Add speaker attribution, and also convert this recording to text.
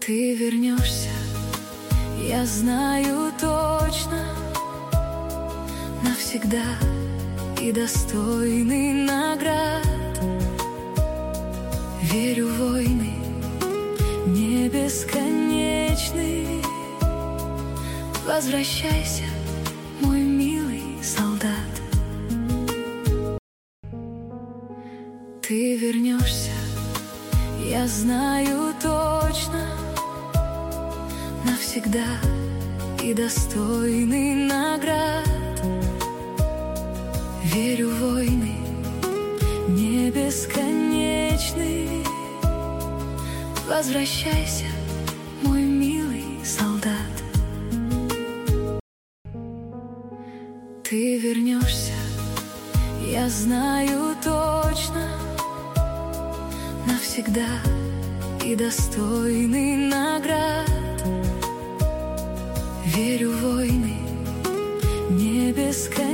Speaker 1: Ты вернешься, я знаю точно, навсегда и достойный наград. Верю в войны не бесконечны. Возвращайся, мой милый солдат. Ты вернешься, я знаю точно, навсегда и достойный наград. Верю в войны не бесконечны. Возвращайся, мой милый солдат. Ты вернешься, я знаю точно, навсегда и достойный наград. Верю в войны не бесконечны.